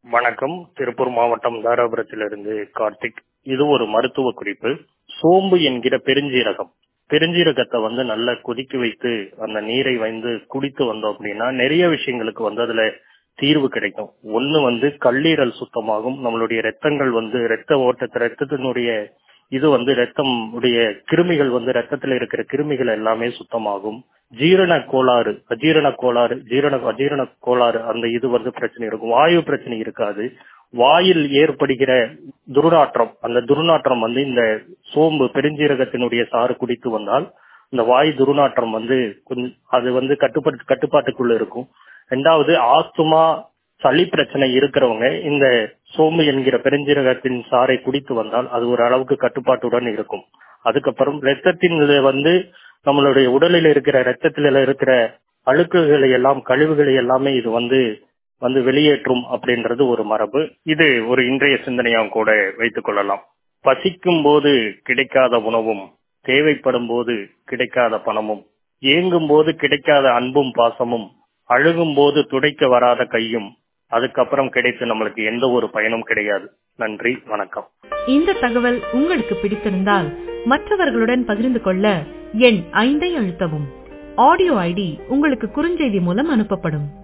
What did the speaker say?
வணக்கம். திருப்பூர் மாவட்டம் தாராபுரத்திலிருந்து கார்த்திக். இது ஒரு மருத்துவ குறிப்பு. சோம்பு என்கிற பெருஞ்சீரகத்தை நல்லா கொதிக்க வைத்து அந்த நீரை குடித்து வந்தோம் அப்படின்னா நிறைய விஷயங்களுக்கு அதுல தீர்வு கிடைக்கும். ஒண்ணு கல்லீரல் சுத்தமாகும். நம்மளுடைய ரத்தங்கள் ரத்த ஓட்டத்தை ரத்தத்தினுடைய ரத்தம் உடைய கிருமிகள் ரத்தத்துல இருக்கிற கிருமிகள் எல்லாமே சுத்தமாகும். அஜீரண கோளாறு அந்த பிரச்சனை இருக்கும். வாயு பிரச்சனை இருக்காது. வாயில் ஏற்படுகிற துர்நாற்றம், அந்த துர்நாற்றம் இந்த சோம்பு பெருஞ்சீரகத்தினுடைய சாறு குடித்து வந்தால் இந்த வாயு துர்நாற்றம் அது கட்டுப்பாட்டுக்குள்ள இருக்கும். இரண்டாவது, ஆஸ்துமா சளி பிரச்சனை இருக்கிறவங்க இந்த சோம்பு என்கிற பெருஞ்சீரகத்தின் சாறை குடித்து வந்தால் அது ஒரு அளவுக்கு கட்டுப்பாட்டுடன் இருக்கும். அதுக்கப்புறம் ரத்தத்தின் நம்மளுடைய உடலில் இருக்கிற ரத்தத்தில இருக்கிற அழுக்குகளை எல்லாம் கழிவுகளை எல்லாமே இது வெளியேற்றும் அப்படின்றது ஒரு மரபு. இது ஒரு இன்றைய சிந்தனையாக கூட வைத்துக் கொள்ளலாம். பசிக்கும் போது கிடைக்காத உணவும், தேவைப்படும் போது கிடைக்காத பணமும், ஏங்கும் போது கிடைக்காத அன்பும் பாசமும், அழுகும் போது துடைக்க வராத கையும், அதுக்கப்புறம் கிடைத்து நம்மளுக்கு எந்த ஒரு பயனும் கிடையாது. நன்றி, வணக்கம். இந்த தகவல் உங்களுக்கு பிடித்திருந்தால் மற்றவர்களுடன் பகிர்ந்து கொள்ள எண் 5 அழுத்தவும். ஆடியோ ஐடி உங்களுக்கு குறுஞ்செய்தி மூலம் அனுப்பப்படும்.